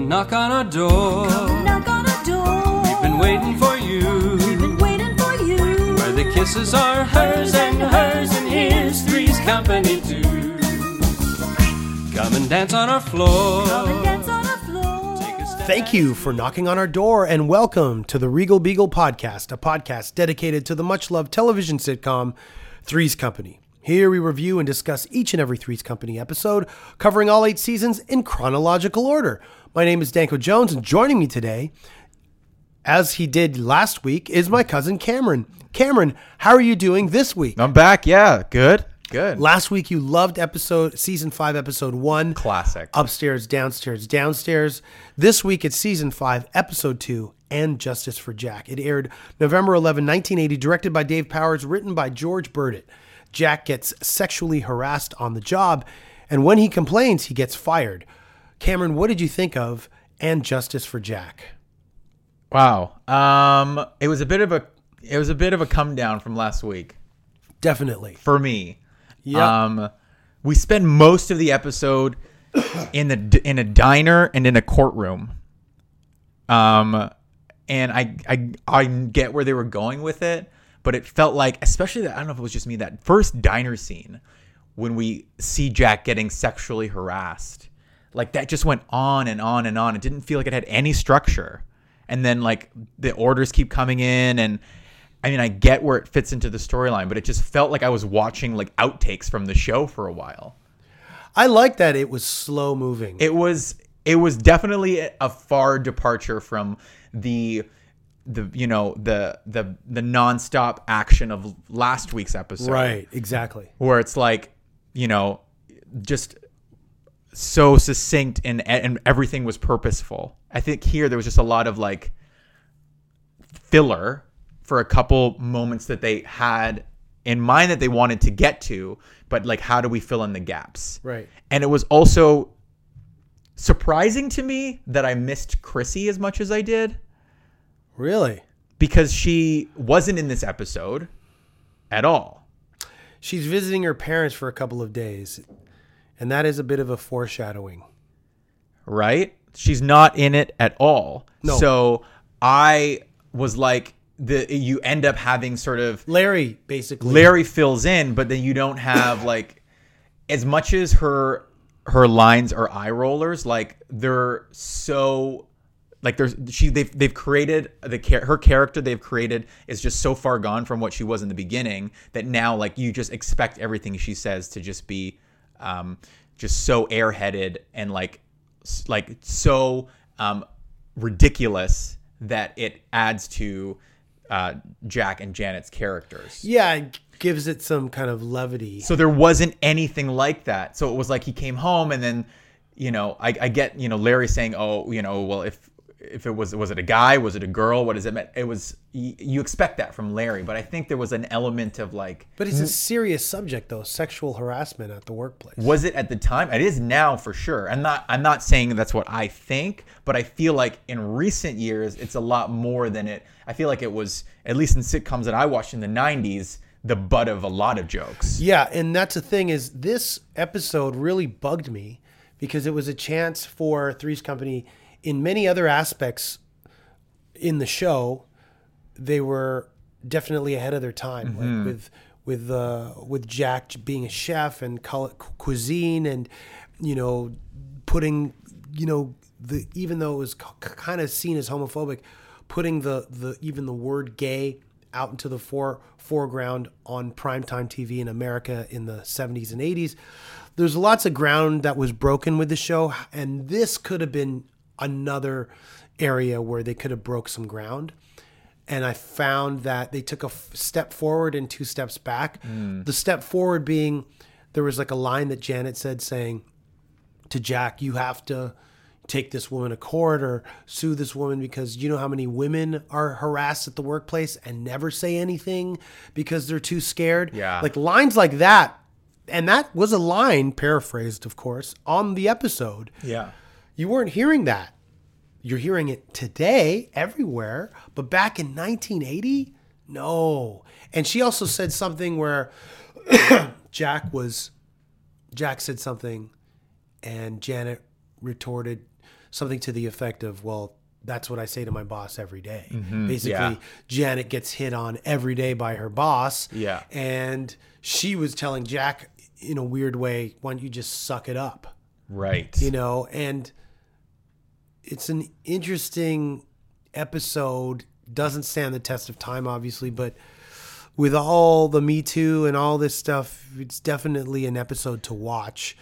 knock on our door. Come knock on our door. We've been waiting for you. We've been waiting for you. Where the kisses are hers, and here's Three's Company too. Come and dance on our floor. Come and dance on our floor. Take a step Thank you for knocking on our door and welcome to the Regal Beagle Podcast, a podcast dedicated to the much-loved television sitcom Three's Company. Here we review and discuss each and every Three's Company episode, covering all 8 seasons in chronological order. My name is Danko Jones, and joining me today, as he did last week, is my cousin Cameron. Cameron, how are you doing this week? I'm back. Yeah, good. Last week you loved season 5, episode 1. Classic. Upstairs, downstairs, downstairs. This week it's season 5, episode 2, And Justice for Jack. It aired November 11, 1980, directed by Dave Powers, written by George Burdett. Jack gets sexually harassed on the job, and when he complains, he gets fired. Cameron, what did you think of And Justice for Jack? Wow. It was a bit of a come down from last week Definitely. for me. Yeah. We spend most of the episode in a diner and in a courtroom. And I get where they were going with it, but it felt like, especially I don't know if it was just me, that first diner scene when we see Jack getting sexually harassed, like that just went on and on and on. It didn't feel like it had any structure. And then like the orders keep coming in, and I mean, I get where it fits into the storyline, but it just felt like I was watching like outtakes from the show for a while. I like that it was slow moving. It was definitely a far departure from the nonstop action of last week's episode. Right, exactly. Where it's like, just so succinct and everything was purposeful. I think here there was just a lot of like filler for a couple moments that they had in mind that they wanted to get to, but like, how do we fill in the gaps? Right. And it was also surprising to me that I missed Chrissy as much as I did, Really? because she wasn't in this episode at all. She's visiting her parents for a couple of days, and that is a bit of a foreshadowing. Right? She's not in it at all. No. So I was like, you end up having sort of Larry, basically. Larry fills in, but then you don't have like, as much as her lines are eye rollers, like they're so like they've created her character they've created is just so far gone from what she was in the beginning that now like you just expect everything she says to just be just so airheaded and like so ridiculous that it adds to Jack and Janet's characters. Yeah, it gives it some kind of levity. So there wasn't anything like that. So it was like he came home and then, I get, Larry saying, oh, well, if it was it a guy? Was it a girl? What does it mean? It was, you expect that from Larry, but I think there was an element of like. But it's a serious subject, though, sexual harassment at the workplace. Was it at the time? It is now for sure. I'm not saying that's what I think, but I feel like in recent years, it's a lot more than it. I feel like it was, at least in sitcoms that I watched in the 90s, the butt of a lot of jokes. Yeah, and that's the thing is this episode really bugged me because it was a chance for Three's Company in many other aspects in the show. They were definitely ahead of their time, like with Jack being a chef and cuisine and, putting, even though it was kind of seen as homophobic, putting even the word gay out into the foreground on primetime TV in America in the 70s and 80s. There's lots of ground that was broken with the show, and this could have been another area where they could have broke some ground. And I found that they took a step forward and 2 steps back. The step forward being there was like a line that Janet said saying to Jack, you have to take this woman to court or sue this woman because you know how many women are harassed at the workplace and never say anything because they're too scared. Yeah. Like lines like that. And that was a line, paraphrased, of course, on the episode. Yeah. You weren't hearing that. You're hearing it today everywhere, but back in 1980, no. And she also said something where Jack said something and Janet retorted something to the effect of, well, that's what I say to my boss every day. Basically, yeah. Janet gets hit on every day by her boss. Yeah. And she was telling Jack in a weird way, why don't you just suck it up? Right. You know, and it's an interesting episode. Doesn't stand the test of time, obviously, but with all the Me Too and all this stuff, it's definitely an episode to watch.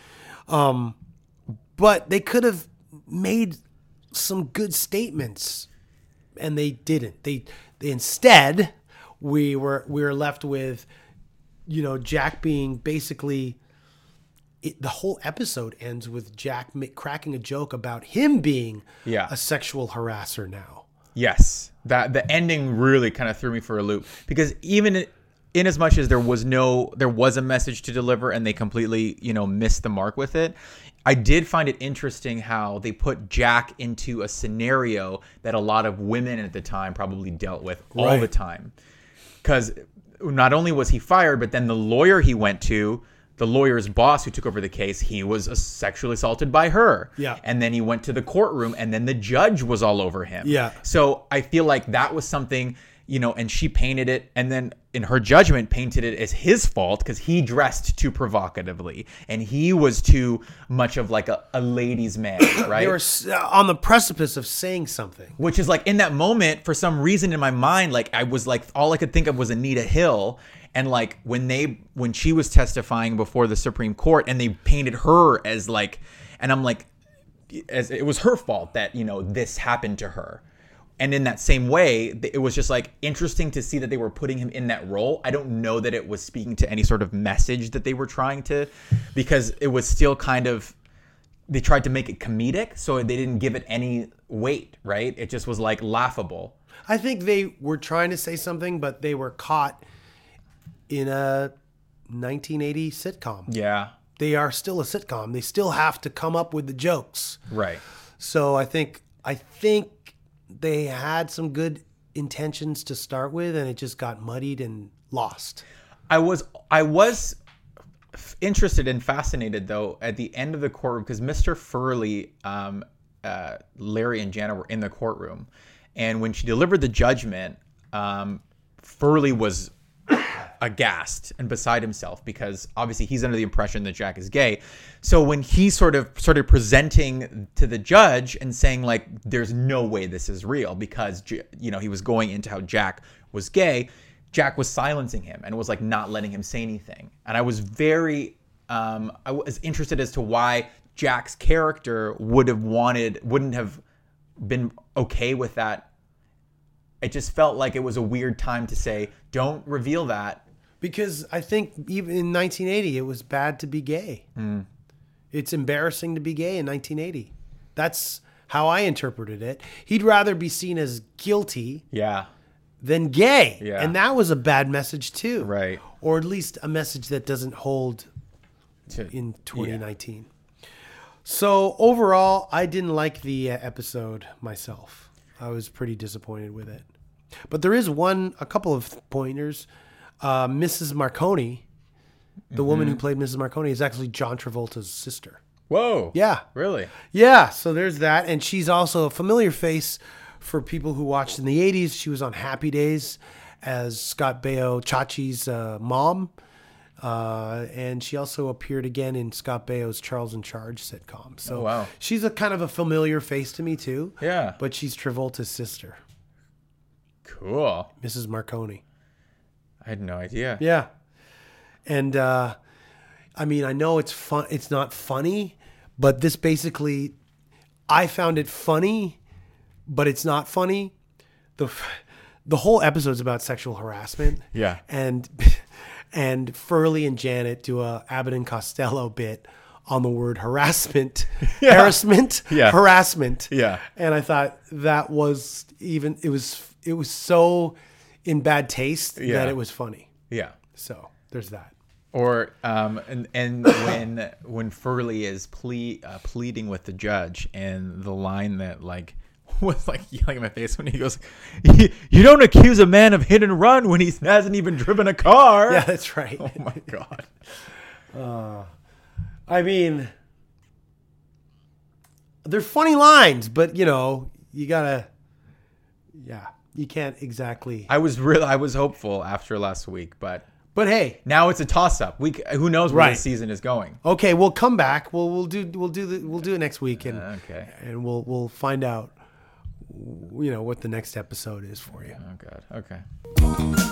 But they could have made some good statements, and they didn't. They instead, we were left with, you know, Jack being basically. The whole episode ends with Jack cracking a joke about him being a sexual harasser now. Yes, that the ending really kind of threw me for a loop, because even in as much as there was a message to deliver and they completely, you know, missed the mark with it, I did find it interesting how they put Jack into a scenario that a lot of women at the time probably dealt with all the time. Because not only was he fired, but then the lawyer he went to, the lawyer's boss who took over the case, he was sexually assaulted by her. Yeah. And then he went to the courtroom, and then the judge was all over him. Yeah. So I feel like that was something, you know, and she painted it, and then in her judgment painted it as his fault because he dressed too provocatively and he was too much of like a ladies' man, right? They were on the precipice of saying something. Which is like, in that moment, for some reason in my mind, like I was like, all I could think of was Anita Hill. And like when she was testifying before the Supreme Court and they painted her as like, and I'm like, as it was her fault that, you know, this happened to her. And in that same way, it was just like interesting to see that they were putting him in that role. I don't know that it was speaking to any sort of message that they were trying to, because it was still kind of, they tried to make it comedic, so they didn't give it any weight, right? It just was like laughable. I think they were trying to say something, but they were caught in a 1980 sitcom. Yeah. They are still a sitcom. They still have to come up with the jokes. Right. So I think they had some good intentions to start with, and it just got muddied and lost. I was interested and fascinated though at the end of the courtroom, because Mr. Furley, Larry and Janet were in the courtroom, and when she delivered the judgment, Furley was aghast and beside himself, because obviously he's under the impression that Jack is gay. So when he sort of started presenting to the judge and saying like, there's no way this is real, because, you know, he was going into how Jack was gay, Jack was silencing him and was like not letting him say anything. And I was very, I was interested as to why Jack's character wouldn't have been okay with that. It just felt like it was a weird time to say, don't reveal that. Because I think even in 1980, it was bad to be gay. It's embarrassing to be gay in 1980. That's how I interpreted it. He'd rather be seen as guilty than gay. Yeah. And that was a bad message too. Right. Or at least a message that doesn't hold in 2019. Yeah. So overall, I didn't like the episode myself. I was pretty disappointed with it. But there is a couple of pointers. Mrs. Marconi, the woman who played Mrs. Marconi, is actually John Travolta's sister. Whoa. Yeah. Really? Yeah. So there's that. And she's also a familiar face for people who watched in the 80s. She was on Happy Days as Scott Baio Chachi's mom. And she also appeared again in Scott Baio's Charles in Charge sitcom. So she's a kind of a familiar face to me too. Yeah. But she's Travolta's sister. Cool. Mrs. Marconi. I had no idea. Yeah. And I mean, I know it's not funny, but this basically, I found it funny, but it's not funny. The whole episode's about sexual harassment. Yeah. And Furley and Janet do a Abbott and Costello bit on the word harassment. Harassment. Yeah. Harassment. Yeah. And I thought that was it was so in bad taste that it was funny. Yeah. So there's that. Or and when Furley is pleading with the judge, and the line that like was like yelling in my face when he goes, "You don't accuse a man of hit and run when he hasn't even driven a car." Yeah, that's right. Oh my God. I mean, they're funny lines, but you gotta, you can't exactly. I was hopeful after last week, but Hey, now it's a toss up. Who knows where Right. the season is going? okay, we'll come back. We'll do it next week, and Okay. and we'll find out, what the next episode is for you. Oh God. Okay.